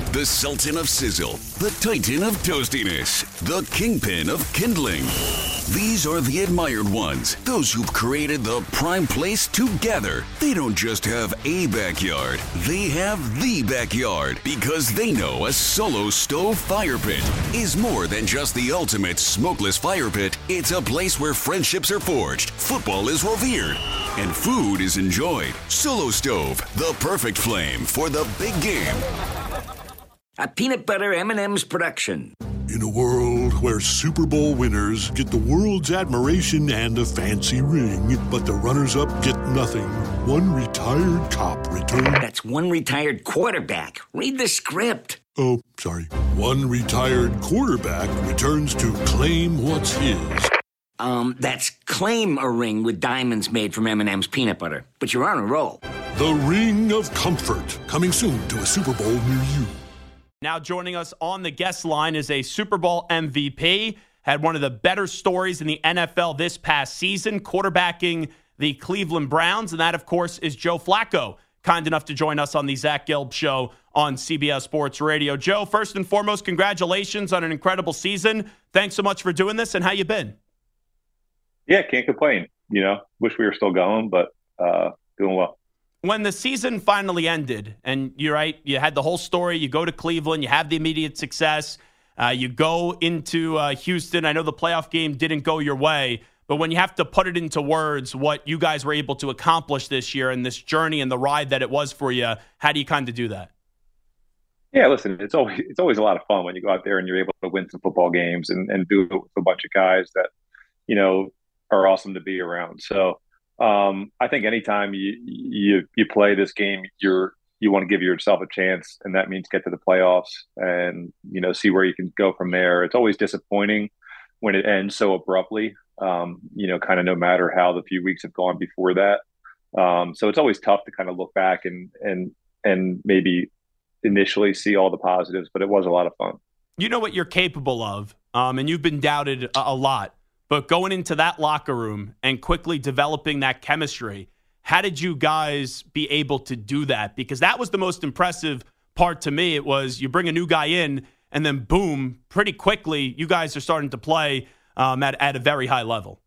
The Sultan of Sizzle, the Titan of Toastiness, the Kingpin of Kindling. These are the admired ones, those who've created the prime place to gather. They don't just have a backyard, they have the backyard, because they know a Solo Stove fire pit is more than just the ultimate smokeless fire pit. It's a place where friendships are forged, football is revered, and food is enjoyed. Solo Stove, the perfect flame for the big game. A peanut butter M&M's production. In a world where Super Bowl winners get the world's admiration and a fancy ring, but the runners-up get nothing, one retired cop returns... That's one retired quarterback. Read the script. Oh, sorry. One retired quarterback returns to claim what's his. That's claim a ring with diamonds made from M&M's peanut butter. But you're on a roll. The Ring of Comfort, coming soon to a Super Bowl near you. Now joining us on the guest line is a Super Bowl MVP, had one of the better stories in the NFL this past season, quarterbacking the Cleveland Browns, and that, of course, is Joe Flacco, kind enough to join us on the Zach Gelb Show on CBS Sports Radio. Joe, first and foremost, congratulations on an incredible season. Thanks so much for doing this, and how you been? Yeah, can't complain. Wish we were still going, but doing well. When the season finally ended, and you're right, you had the whole story, you go to Cleveland, you have the immediate success, you go into Houston. I know the playoff game didn't go your way, but when you have to put it into words, what you guys were able to accomplish this year and this journey and the ride that it was for you, how do you kind of do that? Yeah, listen, it's always a lot of fun when you go out there and you're able to win some football games and do it with a bunch of guys that, are awesome to be around. So, I think anytime you play this game, you want to give yourself a chance, and that means get to the playoffs and see where you can go from there. It's always disappointing when it ends so abruptly. Kind of no matter how the few weeks have gone before that. So it's always tough to kind of look back and maybe initially see all the positives, but it was a lot of fun. You know what you're capable of, and you've been doubted a lot. But going into that locker room and quickly developing that chemistry, how did you guys be able to do that? Because that was the most impressive part to me. It was you bring a new guy in, and then boom, pretty quickly, you guys are starting to play at a very high level.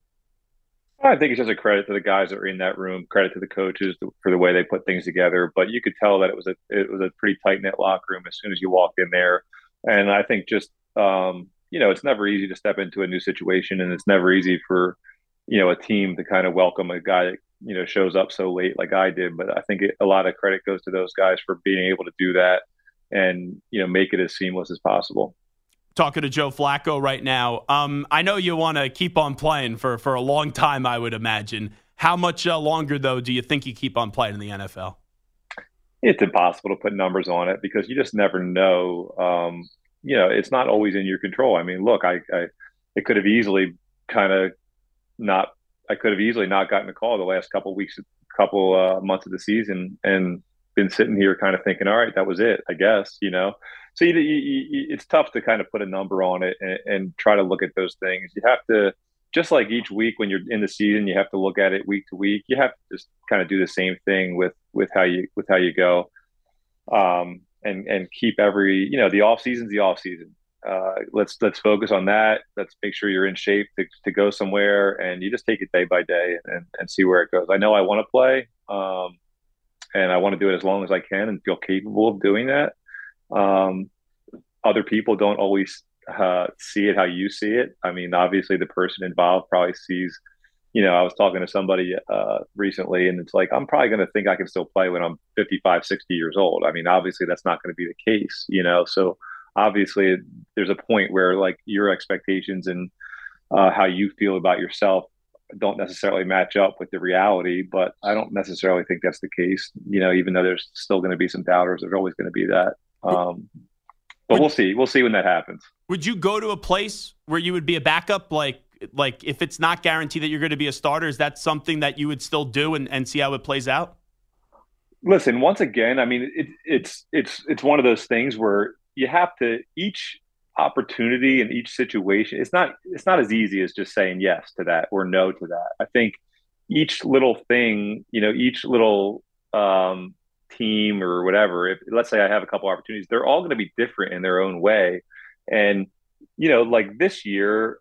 I think it's just a credit to the guys that were in that room, credit to the coaches for the way they put things together. But you could tell that it was a pretty tight-knit locker room as soon as you walked in there. And I think just it's never easy to step into a new situation, and it's never easy for, a team to kind of welcome a guy that, shows up so late like I did. But I think a lot of credit goes to those guys for being able to do that and, make it as seamless as possible. Talking to Joe Flacco right now. I know you want to keep on playing for a long time, I would imagine. How much longer, though, do you think you keep on playing in the NFL? It's impossible to put numbers on it because you just never know. It's not always in your control. I mean, look, I could have easily not gotten a call the last couple months of the season and been sitting here kind of thinking, all right, that was it, I guess, So it's tough to kind of put a number on it and try to look at those things. You have to, just like each week when you're in the season, you have to look at it week to week. You have to just kind of do the same thing with how you go. And keep the off season's the off season. Let's focus on that. Let's make sure you're in shape to go somewhere, and you just take it day by day and see where it goes. I know I want to play, and I want to do it as long as I can and feel capable of doing that. Other people don't always see it how you see it. I mean, obviously the person involved probably sees, I was talking to somebody recently, and it's like, I'm probably going to think I can still play when I'm 55, 60 years old. I mean, obviously that's not going to be the case, so obviously there's a point where like your expectations and how you feel about yourself don't necessarily match up with the reality, but I don't necessarily think that's the case, even though there's still going to be some doubters. There's always going to be that. But we'll see when that happens. Would you go to a place where you would be a backup? Like if it's not guaranteed that you're going to be a starter, is that something that you would still do and see how it plays out? Listen, once again, I mean, it's one of those things where you have to, each opportunity and each situation, it's not as easy as just saying yes to that or no to that. I think each little thing, each little team or whatever, if let's say I have a couple opportunities, they're all going to be different in their own way. And, like this year,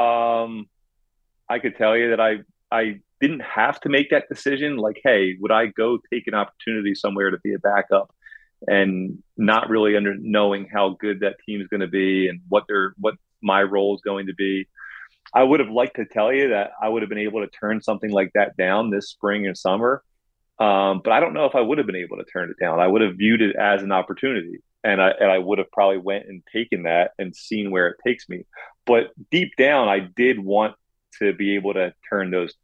I could tell you that I didn't have to make that decision. Like, hey, would I go take an opportunity somewhere to be a backup and not really knowing how good that team is going to be and what my role is going to be? I would have liked to tell you that I would have been able to turn something like that down this spring and summer. But I don't know if I would have been able to turn it down. I would have viewed it as an opportunity, and I would have probably went and taken that and seen where it takes me. But deep down, I did want to be able to turn those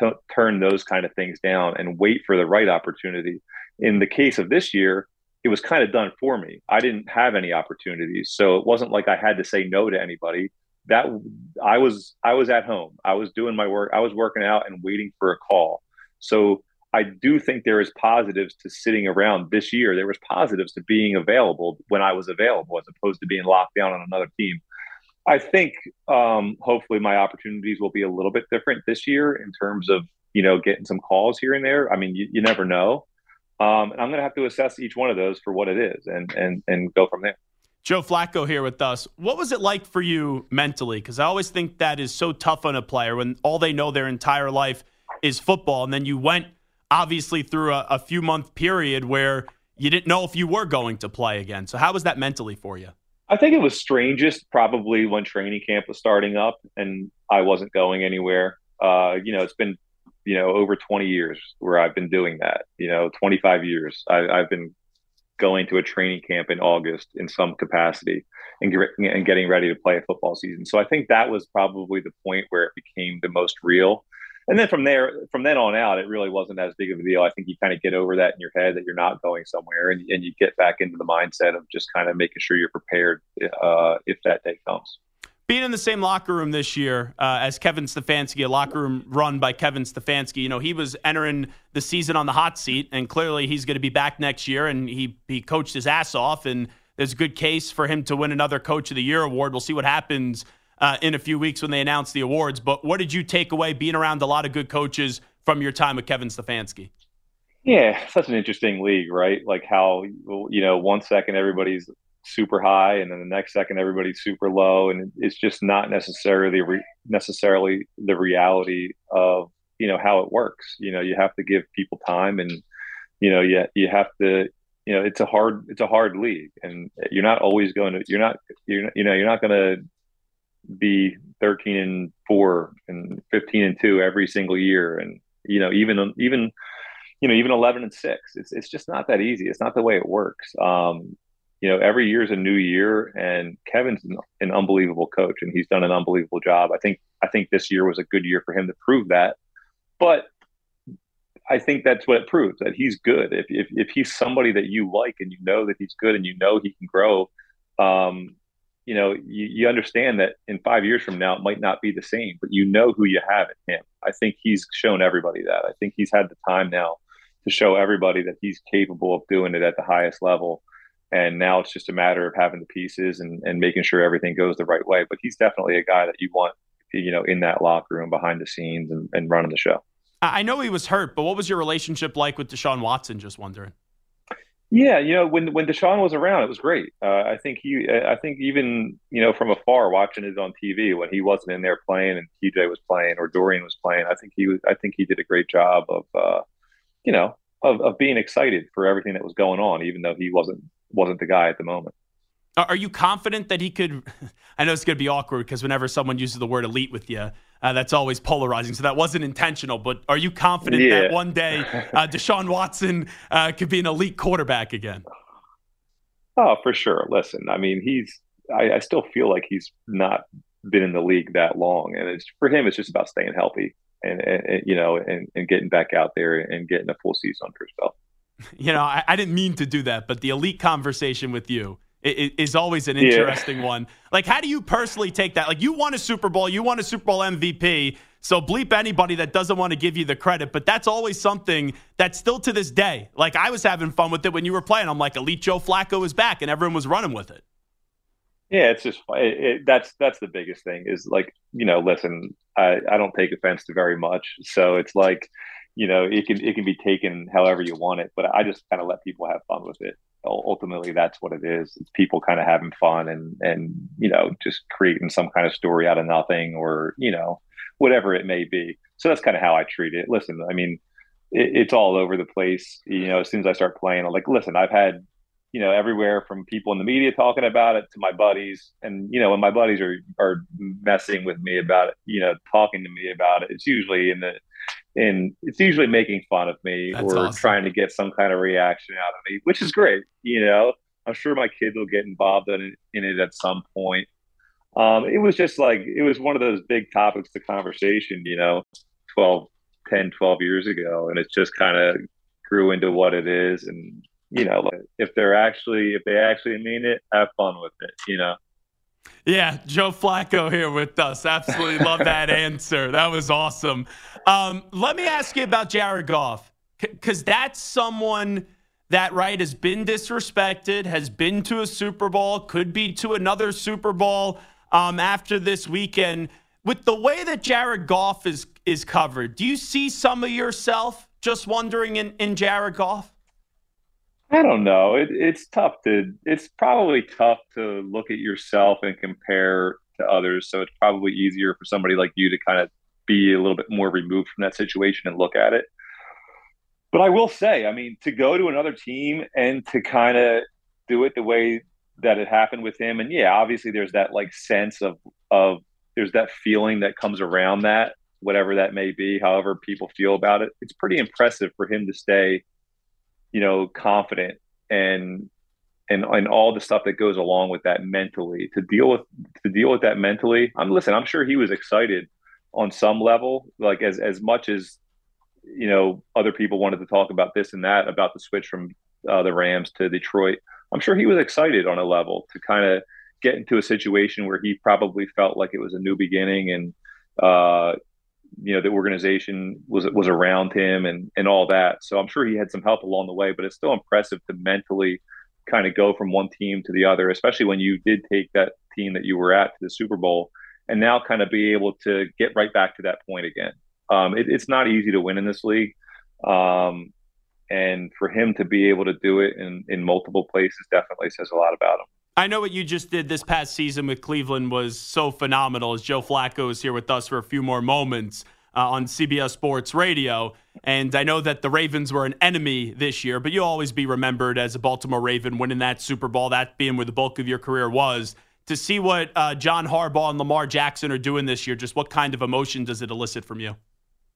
kind of things down and wait for the right opportunity. In the case of this year, it was kind of done for me. I didn't have any opportunities, so it wasn't like I had to say no to anybody. That I was at home. I was doing my work. I was working out and waiting for a call. So I do think there is positives to sitting around this year. There was positives to being available when I was available, as opposed to being locked down on another team. I think hopefully my opportunities will be a little bit different this year in terms of, getting some calls here and there. I mean, you never know. And I'm going to have to assess each one of those for what it is and go from there. Joe Flacco here with us. What was it like for you mentally? Because I always think that is so tough on a player when all they know their entire life is football. And then you went obviously through a few month period where you didn't know if you were going to play again. So how was that mentally for you? I think it was strangest probably when training camp was starting up and I wasn't going anywhere. It's been, over 20 years where I've been doing that, 25 years. I've been going to a training camp in August in some capacity and getting ready to play a football season. So I think that was probably the point where it became the most real. And then from then on out, it really wasn't as big of a deal. I think you kind of get over that in your head that you're not going somewhere, and you get back into the mindset of just kind of making sure you're prepared if that day comes. Being in the same locker room this year as Kevin Stefanski, a locker room run by Kevin Stefanski, he was entering the season on the hot seat, and clearly he's going to be back next year, and he coached his ass off, and there's a good case for him to win another Coach of the Year award. We'll see what happens in a few weeks when they announce the awards. But what did you take away being around a lot of good coaches from your time with Kevin Stefanski? Yeah, such an interesting league, right? Like how, 1 second everybody's super high and then the next second everybody's super low. And it's just not necessarily the reality of, how it works. You have to give people time and, you have to, it's a hard league, and you're not always going to, you're not going to be 13-4 and 15-2 every single year. And, even 11-6, it's just not that easy. It's not the way it works. Every year is a new year, and Kevin's an unbelievable coach, and he's done an unbelievable job. I think this year was a good year for him to prove that, but I think that's what it proves, that he's good. If he's somebody that you like and you know that he's good and you know he can grow, you understand that in 5 years from now, it might not be the same, but who you have in him. I think he's shown everybody that. I think he's had the time now to show everybody that he's capable of doing it at the highest level. And now it's just a matter of having the pieces and making sure everything goes the right way. But he's definitely a guy that you want, in that locker room behind the scenes and running the show. I know he was hurt, but what was your relationship like with Deshaun Watson? Just wondering. Yeah, when Deshaun was around, it was great. I think even from afar watching it on TV when he wasn't in there playing and TJ was playing or Dorian was playing, I think he did a great job of being excited for everything that was going on, even though he wasn't the guy at the moment. Are you confident that he could? I know it's going to be awkward because whenever someone uses the word elite with you, that's always polarizing. So that wasn't intentional. But are you confident that one day Deshaun Watson could be an elite quarterback again? Oh, for sure. Listen, I mean, I still feel like he's not been in the league that long, and for him, it's just about staying healthy and getting back out there and getting a full season under his belt. I didn't mean to do that, but the elite conversation with you is always an interesting one. Like, how do you personally take that? Like, you won a Super Bowl, you won a Super Bowl MVP, so bleep anybody that doesn't want to give you the credit, but that's always something that's still to this day. Like, I was having fun with it when you were playing. I'm like, elite Joe Flacco is back, and everyone was running with it. Yeah, it's just that's the biggest thing is like, listen, I don't take offense to very much. So it's like, it can be taken however you want it. But I just kind of let people have fun with it. Ultimately, that's what it is. It's people kind of having fun and just creating some kind of story out of nothing, or whatever it may be. So that's kind of how I treat it. Listen, I mean, it's all over the place. As soon as I start playing, I'm like, listen, I've had everywhere from people in the media talking about it to my buddies. And, when my buddies are messing with me about it, talking to me about it, it's usually it's usually making fun of me. That's or awesome. Trying to get some kind of reaction out of me, which is great. I'm sure my kids will get involved in it at some point. It was just it was one of those big topics of conversation, 12 years ago. And it just kind of grew into what it is. And, if they actually mean it, have fun with it, Yeah, Joe Flacco here with us. Absolutely love that answer. That was awesome. Let me ask you about Jared Goff, because that's someone that, has been disrespected, has been to a Super Bowl, could be to another Super Bowl after this weekend. With the way that Jared Goff is covered, do you see some of yourself just wondering in Jared Goff? I don't know. It's probably tough to look at yourself and compare to others. So it's probably easier for somebody like you to kind of be a little bit more removed from that situation and look at it. But I will say, I mean, to go to another team and to kind of do it the way that it happened with him. And yeah, obviously there's that sense of there's that feeling that comes around that, whatever that may be, however people feel about it. It's pretty impressive for him to stay confident and all the stuff that goes along with that mentally, to deal with that mentally. I'm sure he was excited on some level, as much as, other people wanted to talk about this and that, about the switch from the Rams to Detroit. I'm sure he was excited on a level to kind of get into a situation where he probably felt like it was a new beginning, and, the organization was around him and all that. So I'm sure he had some help along the way, but it's still impressive to mentally kind of go from one team to the other, especially when you did take that team that you were at to the Super Bowl and now kind of be able to get right back to that point again. It's not easy to win in this league. And for him to be able to do it in multiple places definitely says a lot about him. I know what you just did this past season with Cleveland was so phenomenal, as Joe Flacco is here with us for a few more moments on CBS Sports Radio. And I know that the Ravens were an enemy this year, but you'll always be remembered as a Baltimore Raven winning that Super Bowl, that being where the bulk of your career was. To see what John Harbaugh and Lamar Jackson are doing this year, just what kind of emotion does it elicit from you?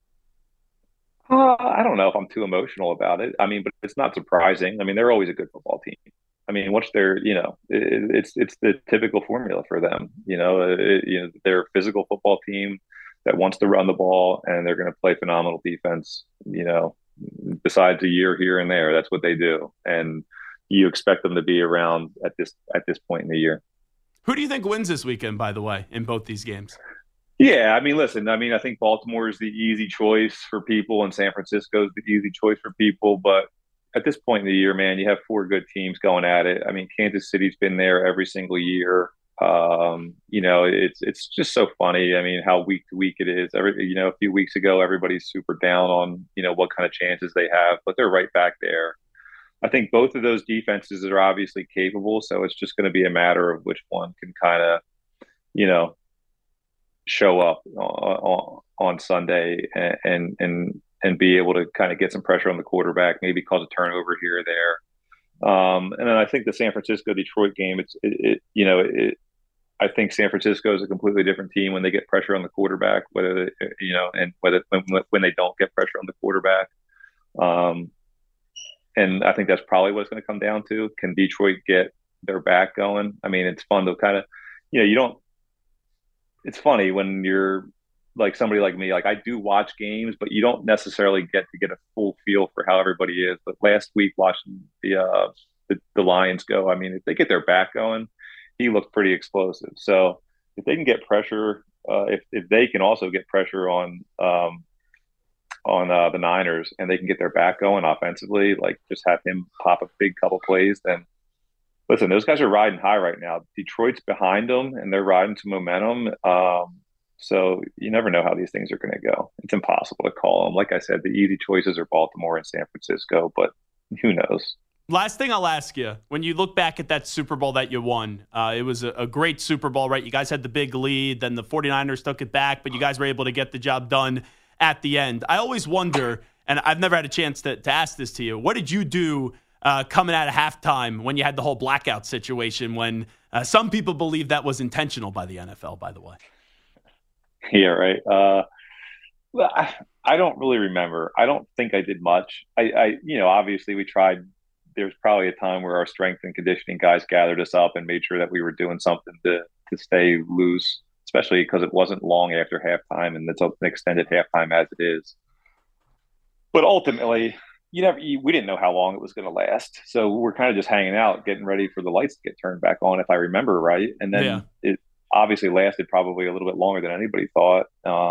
I don't know if I'm too emotional about it. I mean, but it's not surprising. I mean, they're always a good football team. I mean, what's their, it's the typical formula for them. They're a physical football team that wants to run the ball, and they're going to play phenomenal defense. Besides a year here and there, that's what they do, and you expect them to be around at this point in the year. Who do you think wins this weekend, by the way, in both these games? Yeah, I mean, listen, I think Baltimore is the easy choice for people, and San Francisco is the easy choice for people, but at this point in the year, man, you have four good teams going at it. I mean, Kansas City's been there every single year. It's just so funny. I mean, how week to week it is. A few weeks ago, everybody's super down on, what kind of chances they have, but they're right back there. I think both of those defenses are obviously capable, so it's just going to be a matter of which one can kind of, show up on Sunday and be able to kind of get some pressure on the quarterback, maybe cause a turnover here or there. And then I think the San Francisco-Detroit game, I think San Francisco is a completely different team when they get pressure on the quarterback, when they don't get pressure on the quarterback. And I think that's probably what it's going to come down to. Can Detroit get their back going? I mean, it's fun to kind of, it's funny when you're like somebody like me, I do watch games, but you don't necessarily get to get a full feel for how everybody is. But last week watching the Lions go, I mean, if they get their back going, he looks pretty explosive. So if they can get pressure, if they can also get pressure on the Niners, and they can get their back going offensively, just have him pop a big couple plays, then listen, those guys are riding high right now. Detroit's behind them, and they're riding some momentum. So you never know how these things are going to go. It's impossible to call them. Like I said, the easy choices are Baltimore and San Francisco, but who knows? Last thing I'll ask you, when you look back at that Super Bowl that you won, it was a great Super Bowl, right? You guys had the big lead, then the 49ers took it back, but you guys were able to get the job done at the end. I always wonder, and I've never had a chance to ask this to you, what did you do coming out of halftime when you had the whole blackout situation when some people believe that was intentional by the NFL, by the way? Yeah, right. Well, I don't really remember. I don't think I did much. Obviously we tried. There's probably a time where our strength and conditioning guys gathered us up and made sure that we were doing something to stay loose, especially because it wasn't long after halftime, and it's an extended halftime as it is. But ultimately, we didn't know how long it was going to last, so we're kind of just hanging out, getting ready for the lights to get turned back on, if I remember right. And then It obviously lasted probably a little bit longer than anybody thought.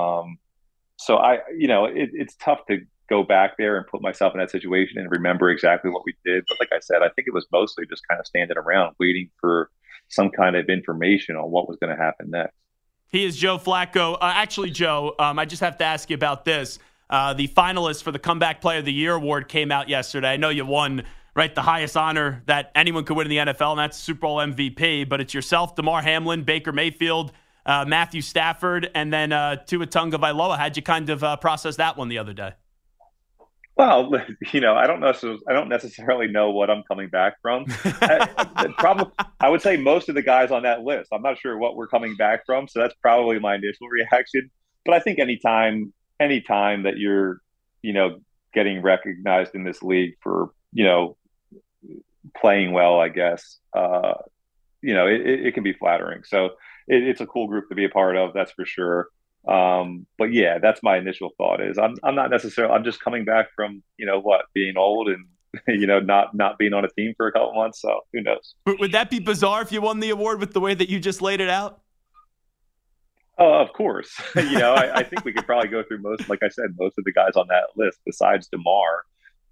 So it's tough to go back there and put myself in that situation and remember exactly what we did. But like I said, I think it was mostly just kind of standing around waiting for some kind of information on what was going to happen next. He is Joe Flacco. Actually, Joe, I just have to ask you about this. The finalists for the Comeback Player of the Year award came out yesterday. I know you won, right, the highest honor that anyone could win in the NFL, and that's Super Bowl MVP. But it's yourself, Damar Hamlin, Baker Mayfield, Matthew Stafford, and then Tua Tagovailoa. How'd you kind of process that one the other day? Well, I don't necessarily know what I'm coming back from. I would say most of the guys on that list, I'm not sure what we're coming back from. So that's probably my initial reaction. But I think anytime that you're, getting recognized in this league for, playing well, I guess, it can be flattering. So it's a cool group to be a part of. That's for sure. But yeah, that's my initial thought is I'm not necessarily, I'm just coming back from, being old and, not being on a team for a couple months. So who knows? Would that be bizarre if you won the award with the way that you just laid it out? Oh, of course. I think we could probably go through most of the guys on that list besides Damar.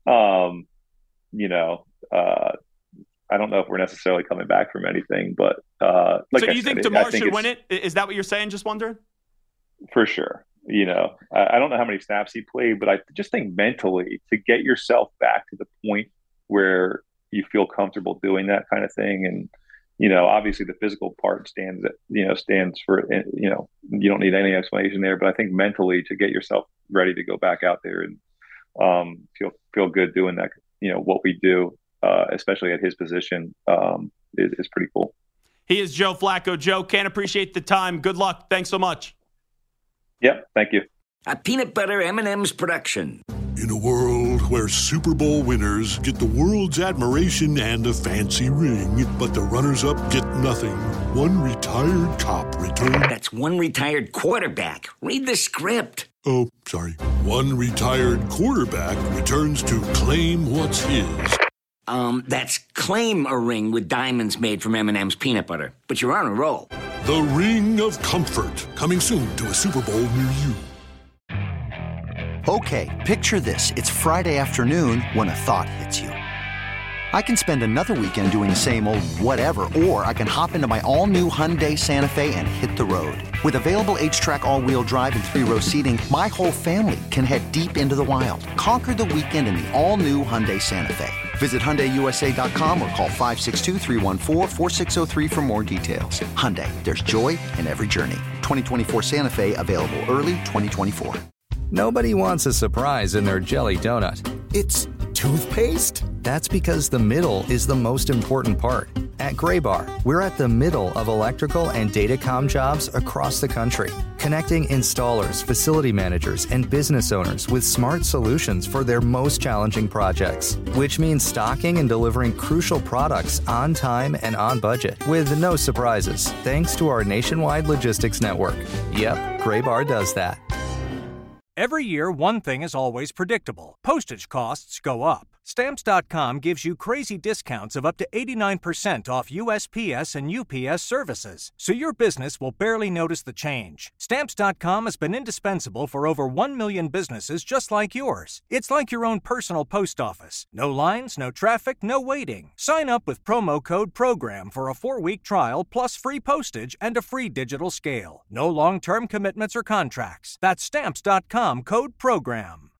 I don't know if we're necessarily coming back from anything, but so do you think Damar should win it? Is that what you're saying? Just wondering. For sure. I don't know how many snaps he played, but I just think mentally to get yourself back to the point where you feel comfortable doing that kind of thing. And, obviously the physical part stands for, you don't need any explanation there, but I think mentally to get yourself ready to go back out there and feel good doing that, what we do, especially at his position, is pretty cool. He is Joe Flacco. Joe, can't appreciate the time. Good luck. Thanks so much. Yep, thank you. A peanut butter M&M's production. In a world where Super Bowl winners get the world's admiration and a fancy ring, but the runners-up get nothing, one retired cop returned... That's one retired quarterback. Read the script. Oh, sorry. One retired quarterback returns to claim what's his. That's claim a ring with diamonds made from M&M's peanut butter. But you're on a roll. The Ring of Comfort, coming soon to a Super Bowl near you. Okay, picture this. It's Friday afternoon when a thought hits you. I can spend another weekend doing the same old whatever, or I can hop into my all-new Hyundai Santa Fe and hit the road. With available H-Track all-wheel drive and 3-row seating, my whole family can head deep into the wild. Conquer the weekend in the all-new Hyundai Santa Fe. Visit HyundaiUSA.com or call 562-314-4603 for more details. Hyundai, there's joy in every journey. 2024 Santa Fe, available early 2024. Nobody wants a surprise in their jelly donut. It's toothpaste? That's because the middle is the most important part. At Graybar, we're at the middle of electrical and datacom jobs across the country, connecting installers, facility managers, and business owners with smart solutions for their most challenging projects, which means stocking and delivering crucial products on time and on budget with no surprises, thanks to our nationwide logistics network. Yep, Graybar does that. Every year, one thing is always predictable. Postage costs go up. Stamps.com gives you crazy discounts of up to 89% off USPS and UPS services, so your business will barely notice the change. Stamps.com has been indispensable for over 1 million businesses just like yours. It's like your own personal post office. No lines, no traffic, no waiting. Sign up with promo code PROGRAM for a 4-week trial plus free postage and a free digital scale. No long-term commitments or contracts. That's Stamps.com, code PROGRAM.